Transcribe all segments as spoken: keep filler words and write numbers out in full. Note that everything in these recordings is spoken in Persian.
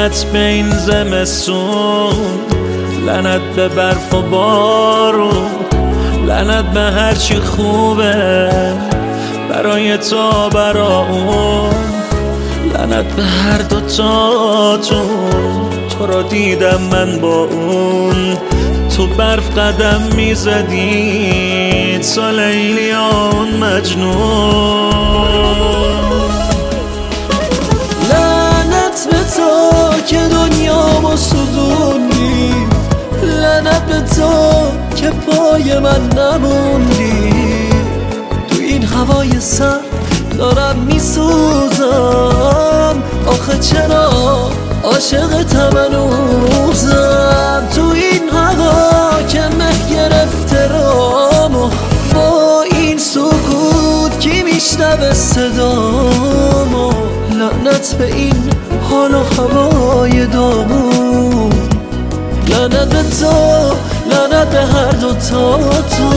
لعنت به این زمستون، لعنت به برف و بارون، لعنت به هرچی خوبه برای تو برا اون، لعنت به هر دوتاتون. تو را دیدم من با اون تو برف قدم میزدی، تو لیلی اون مجنون. لعنت به تو که دنیامو سوزوندی، لعنت به تو که پای من نموندی. تو این هوای سرد دارم میسوزم، آخه چرا عاشقتم هنوزم. تو این هوا که مه گرفته رامو، با این سکوت کی میشنوه صدامو. لعنت به این حال و هوای دامون، لعنت به تو، لعنت به هر دوتا تو.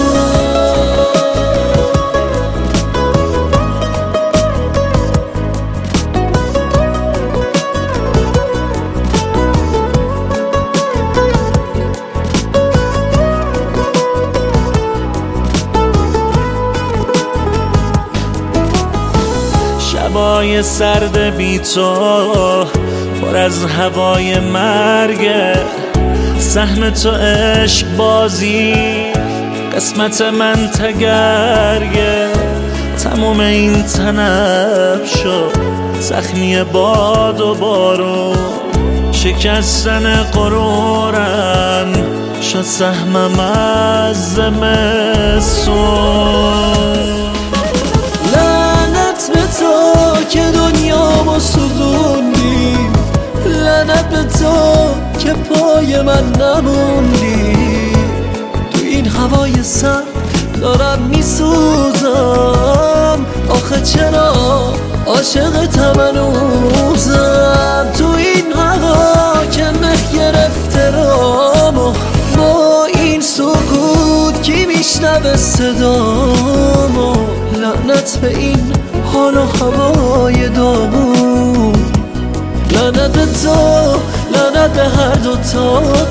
شبای سرد بی تو پر از هوای مرگه، سهم تو عشق بازی قسمت من تگرگه. تموم این تنب شد زخمی باد و بارون، شکستن غرورم شد سهمم از زمستون. لعنت به تو که دنیامو سوزوندی، لعنت به تو که پای من نموندی. تو این هوای سرد دارم میسوزم، آخه چرا عاشقتم هنوزم. تو این هوا که مه گرفته رامو، با این سکوت کی میشنوه صدامو. لعنت به این حال و هوای دامون، لعنت به تو، لعنت به هر دوتا